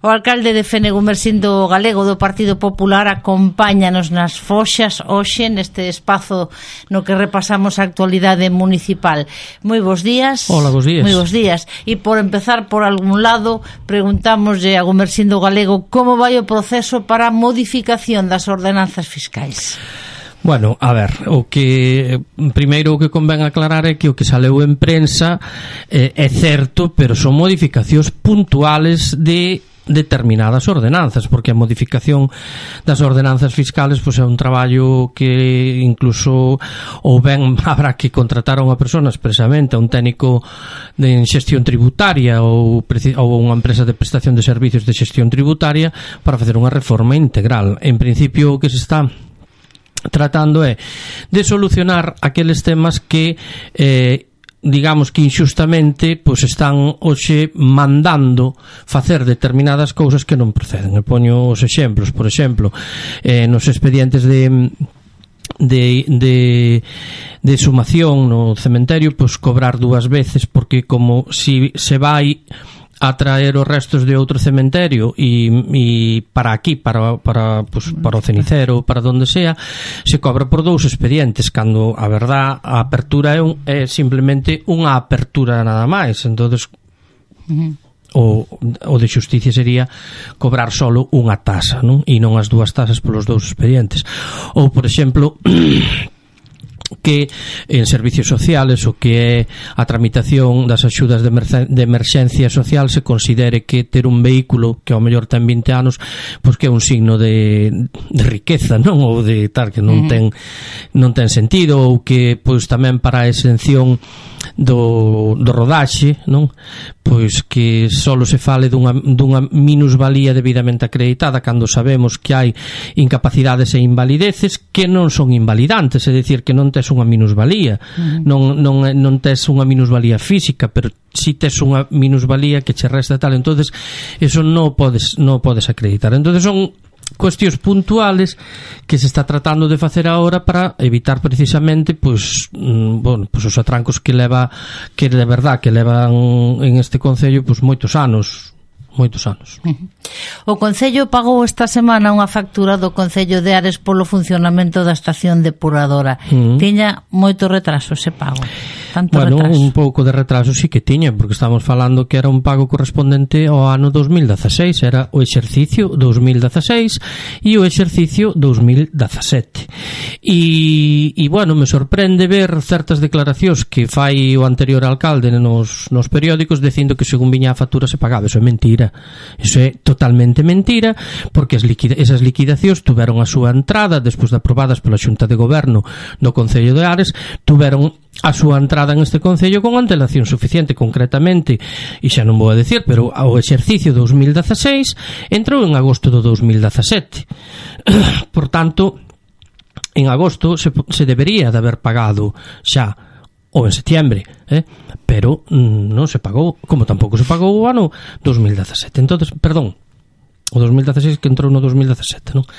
O alcalde de Fene, Gumersindo Galego, do Partido Popular, acompáñanos nas Foxas hoxe neste espazo no que repasamos a actualidade municipal. Moi bons días. Hola, bons días. Moi bons días. E por empezar por algún lado, preguntámoslle a Gumersindo Galego como vai o proceso para a modificación das ordenanzas fiscais. Bueno, a ver, o que primeiro o que convén aclarar é que o que saleu en prensa é certo, pero son modificacións puntuales de determinadas ordenanzas, porque a modificación das ordenanzas fiscales pois é un traballo que incluso ou ben habrá que contratar a unha persona expresamente, a un técnico de xestión tributaria ou unha empresa de prestación de servicios de xestión tributaria para facer unha reforma integral. En principio o que se está tratando é de solucionar aqueles temas que digamos que inxustamente pois están hoxe mandando facer determinadas cousas que non proceden. E poño os exemplos, por exemplo, nos expedientes de sumación no cementerio, pois cobrar dúas veces, porque como si se vai a traer os restos de outro cementerio e para aquí, para o cenicero, para donde sea, se cobra por dous expedientes, cando a verdad a apertura é simplemente unha apertura nada máis. Entonces o de xusticia sería cobrar solo unha tasa, non? E non as dúas tasas polos dous expedientes. Ou, por exemplo, que en servicios sociales o que é a tramitación das axudas de emerxencia social se considere que ter un vehículo que ao mellor ten 20 anos pois que é un signo de riqueza, non? Ou de tal, que non ten sentido, ou que pois tamén para a exención do rodaxe, non? Pois que solo se fale dunha minusvalía debidamente acreditada, cando sabemos que hai incapacidades e invalideces que non son invalidantes, é dicir, que non tes unha minusvalía, non tes unha minusvalía física, pero si tes unha minusvalía que che resta tal, entonces eso non podes acreditar. Entonces son cuestións puntuales que se está tratando de facer agora para evitar precisamente pois os atrancos que de verdad que levan en este concello pois moitos anos. O Concello pagou esta semana unha factura do Concello de Ares polo funcionamento da estación depuradora. Tiña moito retraso ese pago. Retraso. Un pouco de retraso sí que tiña, porque estamos falando que era un pago correspondente ao ano 2016, era o exercicio 2016 e o exercicio 2017. E bueno, me sorprende ver certas declaracións que fai o anterior alcalde nos periódicos dicindo que según viña a factura se pagaba. Eso é mentira. Eso é totalmente mentira, porque esas liquidacións tuveron a súa entrada despois de aprobadas pola Xunta de Goberno do Concello de Ares, tuveron a súa entrada en este concello con antelación suficiente. Concretamente, e xa non vou a decir, pero o exercicio 2016 entrou en agosto do 2017. Por tanto, en agosto se debería de haber pagado xa, ou en setiembre, pero non se pagou, como tampouco se pagou o ano 2017. Entonces, perdón, o 2016 que entrou no 2017, non?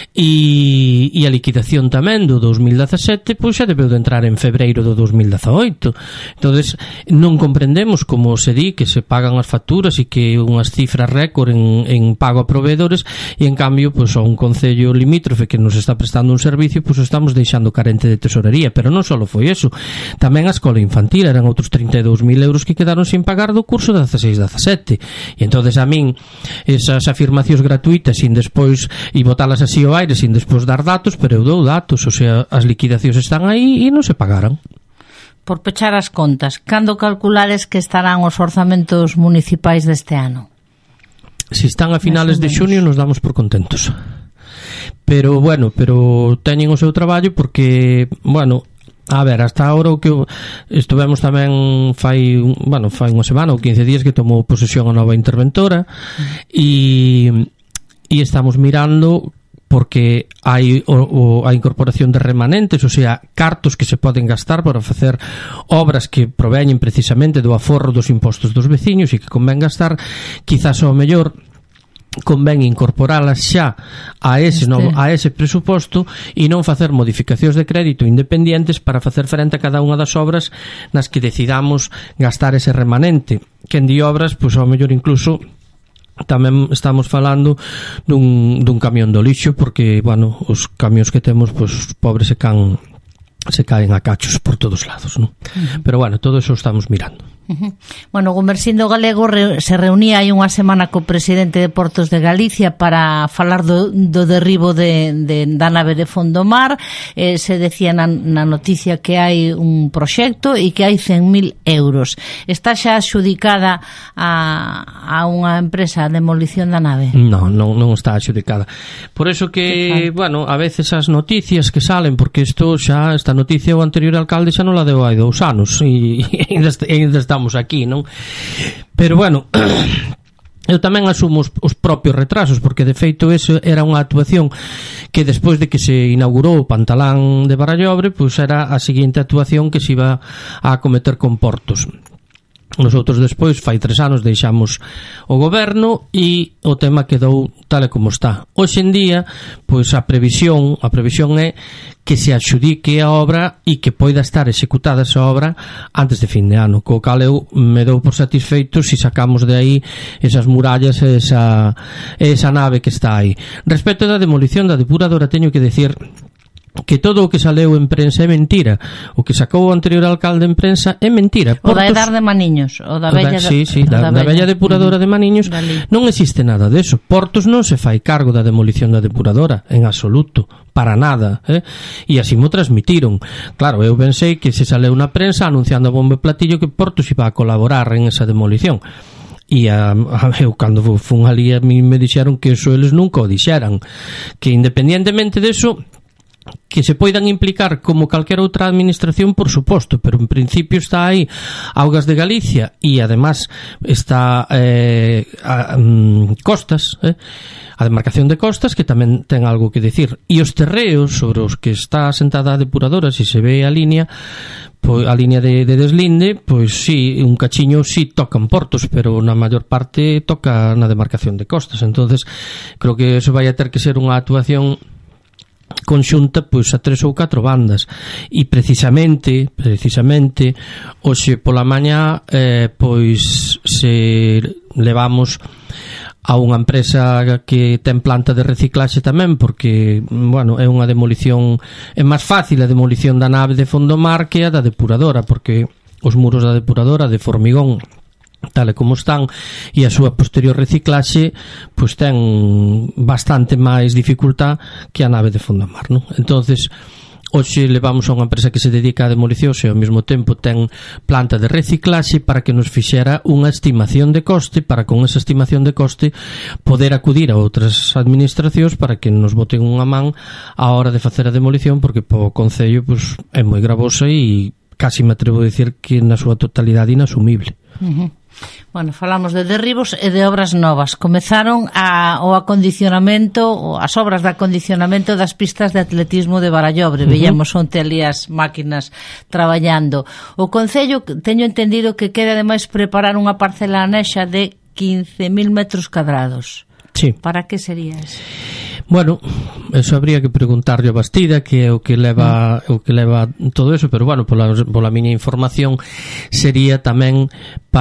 E a liquidación tamén do 2017 pois xa debeu de entrar en febreiro do 2018. Entonces non comprendemos como se di que se pagan as facturas e que unhas cifras récord en pago a proveedores, e en cambio pois a un concello limítrofe que nos está prestando un servicio pois estamos deixando carente de tesorería. Pero non só foi eso, tamén a escola infantil eran outros 32.000 euros que quedaron sin pagar do curso 16-17. E entonces a min esas afirmacións gratuitas sin despois e botalas así ao aire sin despois dar datos, pero eu dou datos, o sea, as liquidacións están aí e non se pagaran. Por pechar as contas, cando calculares que estarán os orzamentos municipais deste ano? Se están a finales de xunio nos damos por contentos. Pero teñen o seu traballo porque, a ver, hasta agora o que estivemos tamén fai unha semana ou 15 días que tomou posesión a nova interventora e estamos mirando porque hai a incorporación de remanentes, o sea, cartos que se poden gastar para facer obras que proveñen precisamente do aforro dos impostos dos veciños e que convén gastar, quizás ao mellor convén incorporalas xa a ese presuposto e non facer modificacións de crédito independientes para facer frente a cada unha das obras nas que decidamos gastar ese remanente. Quen di obras, pois ao mellor incluso tamén estamos falando dun camión do lixo, porque, bueno, os camións que temos, pois, pobres se caen a cachos por todos lados, non? Pero, bueno, todo eso estamos mirando. Bueno, Gumersindo Galego se reunía hai unha semana co presidente de Portos de Galicia para falar do derribo da nave de Fondomar. Se decía na noticia que hai un proxecto e que hai 100.000 euros. Está xa adxudicada a unha empresa de demolición da nave? Non está adxudicada. Por eso que, bueno, a veces as noticias que salen, porque esta noticia o anterior alcalde xa non la deu hai 2 anos e ainda estamos aquí, non? Pero bueno, eu tamén asumo os propios retrasos, porque de feito eso era unha actuación que despois de que se inaugurou o Pantalán de Barallobre, pois era a seguinte actuación que se iba a acometer con Portos. Nosotros despois, fai 3 anos, deixamos o goberno e o tema quedou tal e como está. Hoxe en día, pois a previsión é que se adxudique a obra e que poida estar executada esa obra antes de fin de ano, co cal eu me dou por satisfeito se sacamos de aí esas murallas e esa nave que está aí. Respecto da demolición da depuradora, teño que decir que todo o que saleu en prensa é mentira. O que sacou o anterior alcalde en prensa é mentira. O da Edar de Maniños, o da bella da bella depuradora de Maniños, non existe nada deso. Portos non se fai cargo da demolición da depuradora en absoluto, para nada, e así mo transmitiron. Claro, eu pensei que se saleu na prensa anunciando a bombo e platillo que Portos iba a colaborar en esa demolición. E eu cando fun ali a mí me dixeron que eso eles nunca o dixeran, que independientemente deso que se poidan implicar como calquera outra administración, por suposto, pero en principio está aí Augas de Galicia e además está Costas, a demarcación de Costas, que tamén ten algo que decir, e os terreos sobre os que está asentada a depuradora, se se ve a línea de deslinde, pois sí, un cachiño sí toca en Portos, pero na maior parte toca na demarcación de Costas. Entonces creo que eso vai a ter que ser unha actuación conxunta, pois, a 3 ou 4 bandas, e precisamente hoxe pola mañá pois se levamos a unha empresa que ten planta de reciclaxe tamén, porque, bueno, é unha demolición, é máis fácil a demolición da nave de Fondomar que a da depuradora, porque os muros da depuradora de formigón tal e como están e a súa posterior reciclaxe pois ten bastante máis dificultad que a nave de Fondomar, non? Entonces hoxe levamos a unha empresa que se dedica a demolición e ao mesmo tempo ten planta de reciclaxe para que nos fixera unha estimación de coste, para con esa estimación de coste poder acudir a outras administracións para que nos boten unha man a hora de facer a demolición, porque po Concello pois, é moi gravosa e casi me atrevo a dicir que na súa totalidade inasumible. Bueno, falamos de derribos e de obras novas. Comezaron o acondicionamento, as obras de acondicionamento das pistas de atletismo de Barallobre. Veíamos onte ali as máquinas traballando. O Concello, teño entendido que quere ademais preparar unha parcela anexa de 15.000 metros cadrados. Sí. Para que sería eso? Bueno, eso habría que preguntarlle a Bastida, que é o que leva todo eso, pero bueno, pola miña información sería tamén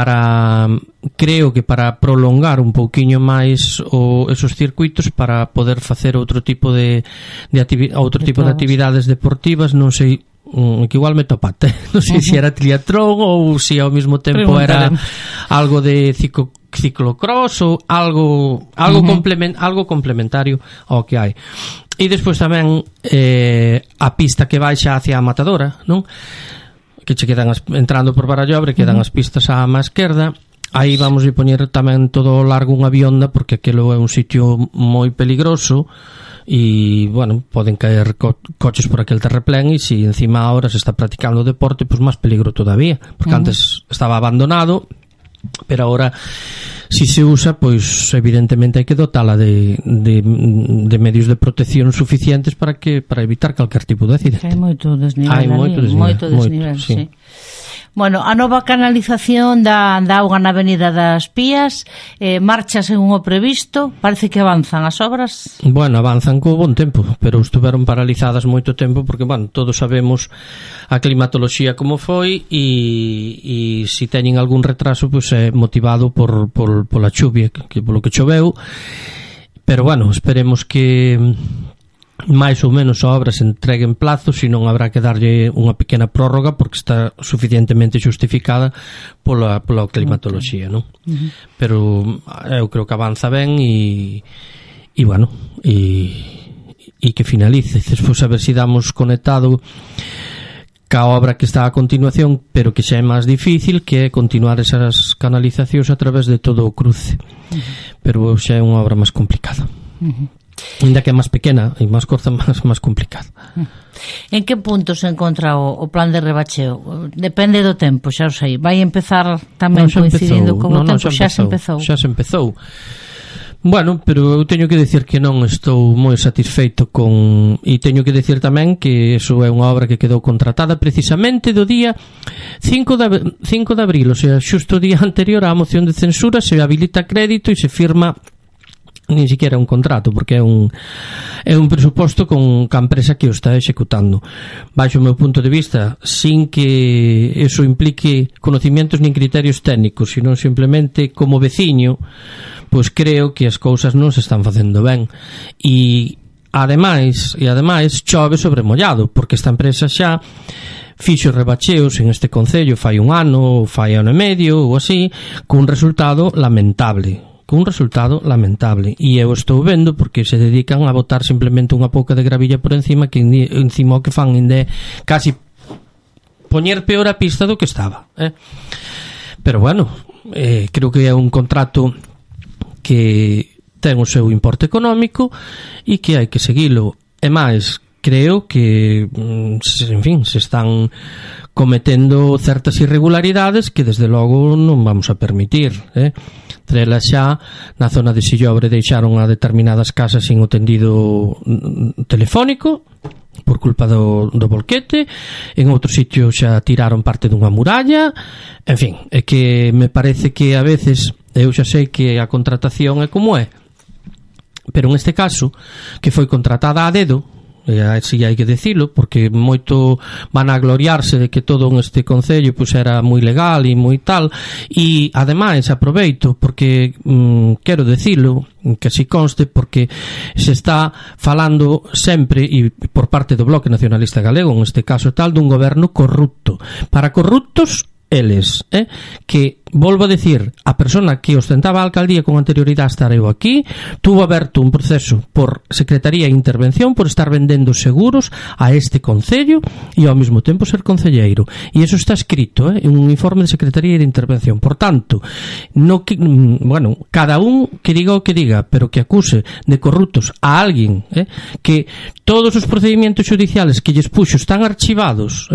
creo que para prolongar un pouquiño máis esos circuitos, para poder facer outro tipo de actividades deportivas, non sei, que igual me topate, non sei se era triatlón ou se ao mesmo tempo era algo de ciclocross ou algo complementario ao que hai. E despois tamén a pista que baixa hacia a Matadora, non? Que che quedan entrando por Barallobre, quedan as pistas á má esquerda. Aí vamos a poñer tamén todo o largo unha bionda, porque aquilo é un sitio moi peligroso e, bueno, poden caer coches por aquel terreplén, e se encima ahora se está practicando o deporte, pois máis peligro todavía, porque antes estaba abandonado, pero ahora si se usa, pois evidentemente hai que dotala de medios de protección suficientes para evitar calquer tipo de accidente. Hai moito desnivel, sí. Bueno, a nova canalización da auga na Avenida das Pías marcha según o previsto, parece que avanzan as obras. Bueno, avanzan co bon tempo, pero estuveron paralizadas moito tempo porque, bueno, todos sabemos a climatoloxía como foi e se teñen algún retraso, pois é motivado pola chuvia, que polo que choveu, pero bueno, esperemos que máis ou menos a obra se entregue en plazo, senón habrá que darlle unha pequena prórroga porque está suficientemente justificada pola climatoloxía, non? Pero eu creo que avanza ben e bueno, e que finalice. Despois a ver se damos conectado ca obra que está a continuación, pero que xa é máis difícil, que é continuar esas canalizacións a través de todo o cruce. Pero xa é unha obra máis complicada. Ainda que é máis pequena e máis corta, máis complicada. En que punto se encontra o plan de rebacheo? Depende do tempo, xa o sei. Vai empezar tamén coincidindo con o tempo? Xa se empezou. Xa se empezou. Bueno, pero eu teño que decir que non estou moi satisfeito con... E teño que decir tamén que eso é unha obra que quedou contratada precisamente do día 5 de abril, o sea, xusto o día anterior á moción de censura, se habilita crédito e se firma nin siquiera un contrato, porque é un presuposto con a empresa que o está executando. Baixo o meu punto de vista, sin que eso implique conocimientos nin criterios técnicos, sino simplemente como veciño, pois creo que as cousas non se están facendo ben. E ademais chove sobre mollado, porque esta empresa xa fixo rebacheos en este concello fai un ano, ou fai ano e medio ou así, cun resultado lamentable, e eu estou vendo porque se dedican a botar simplemente unha pouca de gravilla por encima, que encima o que fan ainda casi poñer peor a pista do que estaba, pero bueno, creo que é un contrato que ten o seu importe económico e que hai que seguilo. E máis, creo que, en fin, se están cometendo certas irregularidades que desde logo non vamos a permitir, Entre elas xa na zona de Sillobre deixaron a determinadas casas sin o tendido telefónico por culpa do volquete, en outro sitio xa tiraron parte dunha muralla. En fin, é que me parece que a veces, eu xa sei que a contratación é como é, pero en este caso que foi contratada a dedo, así hai que decilo, porque moito van a gloriarse de que todo en este concello pois era moi legal e moi tal, e ademais aproveito porque quero decilo, que así conste, porque se está falando sempre e por parte do Bloque Nacionalista Galego, en este caso tal, dun goberno corrupto. Para corruptos eles, que, volvo a decir, a persona que ostentaba a alcaldía con anterioridade a estar eu aquí tuvo aberto un proceso por Secretaría de Intervención por estar vendendo seguros a este concello e ao mesmo tempo ser concelleiro, e eso está escrito en un informe de Secretaría de Intervención. Por tanto, no que, bueno, cada un que diga o que diga, pero que acuse de corruptos a alguén que todos os procedimentos judiciales que lles puxo están archivados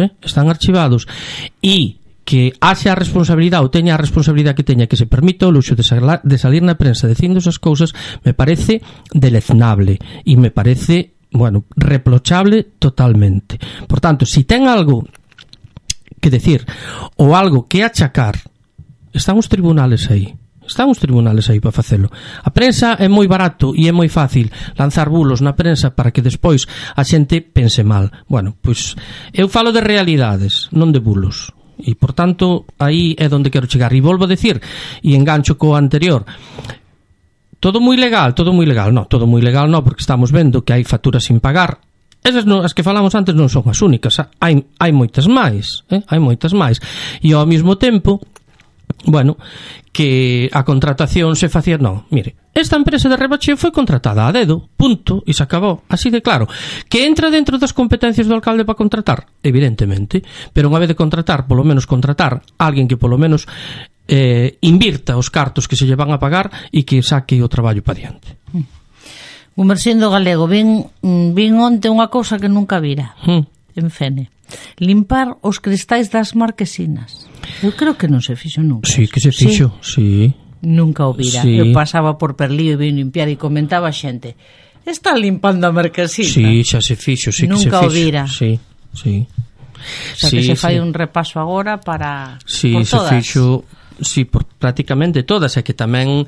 e que haxa a responsabilidade ou teña a responsabilidade que teña, que se permita o luxo de salir na prensa dicindo esas cousas, me parece deleznable e me parece, bueno, reprochable totalmente. Por tanto, si ten algo que decir ou algo que achacar, están os tribunales aí para facelo. A prensa é moi barato e é moi fácil lanzar bulos na prensa para que despois a xente pense mal. Bueno, pois eu falo de realidades, non de bulos. E, por tanto, aí é onde quero chegar. E volvo a decir, e engancho co anterior, todo moi legal, no, porque estamos vendo que hai facturas sin pagar. Esas as que falamos antes non son as únicas, hai moitas máis, e ao mesmo tempo, bueno, que a contratación se facía, non, mire, esta empresa de rebacheo foi contratada a dedo, punto, e se acabou, así de claro. Que entra dentro das competencias do alcalde para contratar? Evidentemente, pero unha vez de contratar, polo menos contratar alguén que polo menos invirta os cartos que se lle van a pagar e que saque o traballo para diante. Gumersindo Galego, vin onte unha cousa que nunca vira en Fene: limpar os cristais das marquesinas. Eu creo que non se fixo nunca. Sí, que se fixo, sí. Nunca o vira. Sí. Eu pasaba por Perlío e vin limpiar e comentaba a xente: está limpando a marquesina. Sí, xa se fixo, sí que nunca se fixo. Nunca o vira. Sí. O sea, que se fai un repaso agora para por todas. Se fixo, por prácticamente todas, e que tamén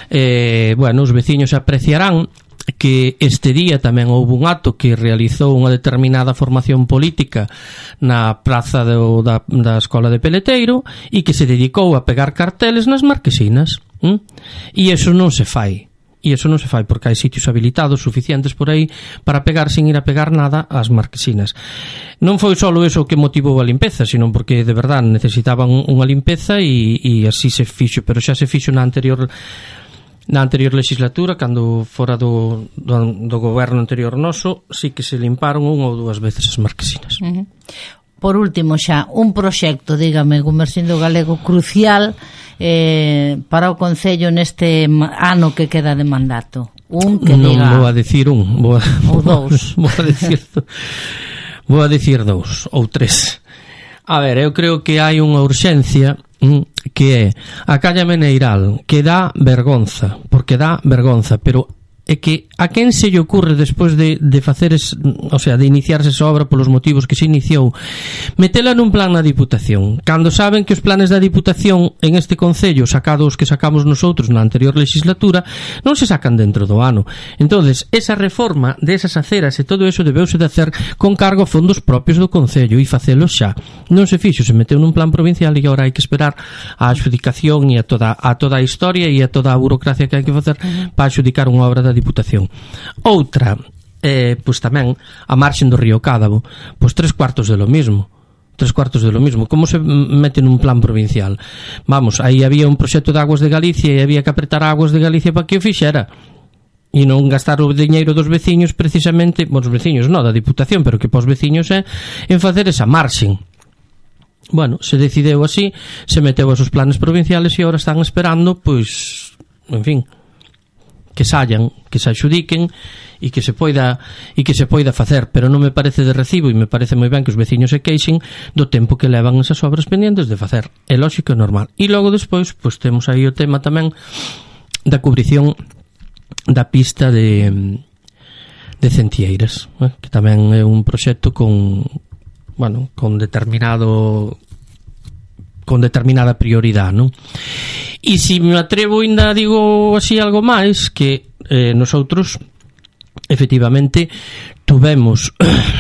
os veciños apreciarán que este día tamén houve un acto que realizou unha determinada formación política na praza da Escola de Peleteiro e que se dedicou a pegar carteles nas marquesinas. E iso non se fai. Porque hai sitios habilitados suficientes por aí para pegar sin ir a pegar nada ás marquesinas. Non foi só iso que motivou a limpeza, sino porque de verdade necesitaban unha limpeza e así se fixo, pero xa se fixo na anterior legislatura, cando fora do goberno anterior noso, sí que se limparon unha ou dúas veces as marquesinas. Por último xa, un proxecto, dígame, Gumersindo Galego, crucial para o Concello neste ano que queda de mandato. Un que non diga... vou a decir un, ou dous. Vou a decir dous ou tres. A ver, eu creo que hai unha urxencia que é a Calla Meneiral, que dá vergonza, pero é que a quen se lle ocurre despois de facer de iniciarse esa obra polos motivos que se iniciou, metela nun plan na Diputación, cando saben que os planes da Diputación en este Concello, sacados que sacamos nosotros na anterior legislatura, non se sacan dentro do ano. Entonces, esa reforma desas aceras e todo eso debeuse de hacer con cargo a fondos propios do Concello e facelo xa. Non se fixo, se meteu nun plan provincial e agora hai que esperar a adxudicación e a toda a historia e a toda a burocracia que hai que facer para adxudicar unha obra da Diputación. Outra, pois tamén a marxen do río Cádabo, pois 3/4 de lo mismo. Como se mete nun plan provincial? Vamos, aí había un proxecto de Aguas de Galicia e había que apretar a Aguas de Galicia para que o fixera e non gastar o diñeiro dos veciños precisamente, os veciños non, da Diputación, pero que para os veciños é en facer esa marxen. Bueno, se decideu así, se meteu a esos planes provinciales e agora están esperando, pois, en fin, que sallan, que se adxudiquen e que se poida facer, pero non me parece de recibo e me parece moi ben que os veciños se queixen do tempo que levan esas obras pendientes de facer. É lógico e normal. E logo despois, pois temos aí o tema tamén da cubrición da pista de Centieiras, que tamén é un proxecto con determinada prioridade, non? E se me atrevo ainda digo así algo máis, que nosotros efectivamente tuvemos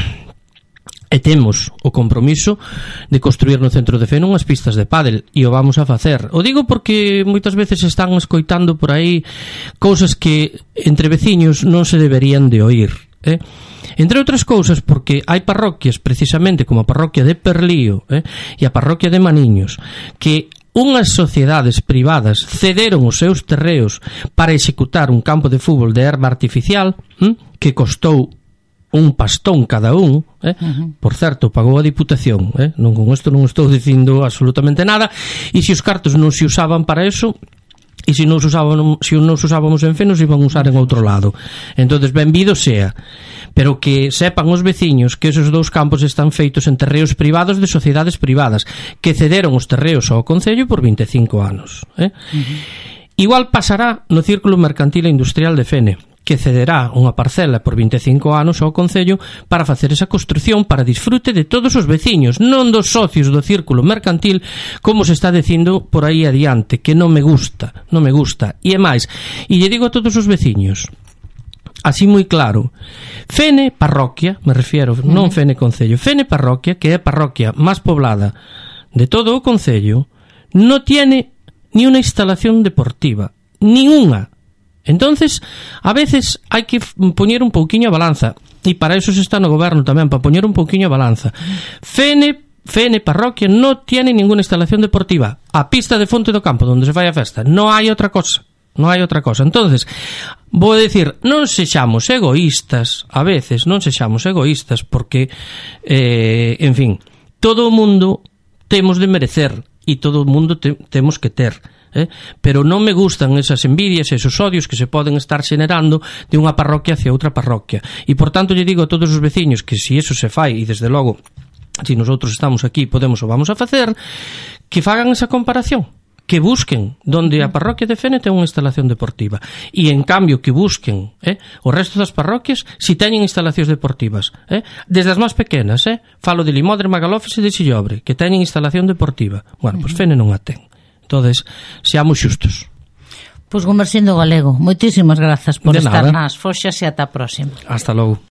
e temos o compromiso de construir no centro de Fene unhas pistas de pádel e o vamos a facer. O digo porque moitas veces están escoitando por aí cousas que entre veciños non se deberían de oír, entre outras cousas porque hai parroquias precisamente como a parroquia de Perlío e a parroquia de Maniños que unhas sociedades privadas cederon os seus terreos para executar un campo de fútbol de herba artificial que costou un pastón cada un, por certo, pagou a Diputación, non, con isto non estou dicindo absolutamente nada, e se os cartos non se usaban para eso, e se non os usábamos en Fene, nos iban a usar en outro lado. Entonces, benvido sea, pero que sepan os veciños que esos dous campos están feitos en terreos privados de sociedades privadas que cederon os terreos ao Concello por 25 anos. Igual pasará no Círculo Mercantil e Industrial de Fene, que cederá unha parcela por 25 anos ao Concello para facer esa construción para disfrute de todos os veciños, non dos socios do Círculo Mercantil, como se está dicindo por aí adiante, que non me gusta. E é máis, e lle digo a todos os veciños, así moi claro, Fene parroquia, me refiero, non Fene Concello, Fene parroquia, que é a parroquia máis poblada de todo o Concello, non tiene ni unha instalación deportiva, ni unha. Entonces, a veces hai que poñer un pouquiño a balanza, e para eso se está no goberno tamén, para poñer un pouquiño a balanza. Fene parroquia non tiene ninguna instalación deportiva. A pista de Fonte do Campo, onde se fai a festa, non hai outra cosa. Entonces, vou dicir, non sexamos egoístas, a veces non sexamos egoístas, porque, en fin, todo o mundo temos de merecer, e todo o mundo temos que ter. Pero non me gustan esas envidias e esos odios que se poden estar xenerando de unha parroquia hacia outra parroquia, e por tanto lle digo a todos os veciños que se eso se fai, e desde logo se nosotros estamos aquí podemos o vamos a facer, que fagan esa comparación, que busquen donde a parroquia de Fene ten unha instalación deportiva e en cambio que busquen o resto das parroquias si teñen instalacións deportivas, desde as máis pequenas, falo de Limodre, Magalofes e de Sillobre, que teñen instalación deportiva. Bueno, pois Fene non a ten. Entonces, seamos xustos. Pois Gumersindo Galego, moitísimas grazas por estar nas Foxas e ata a próxima. Hasta logo.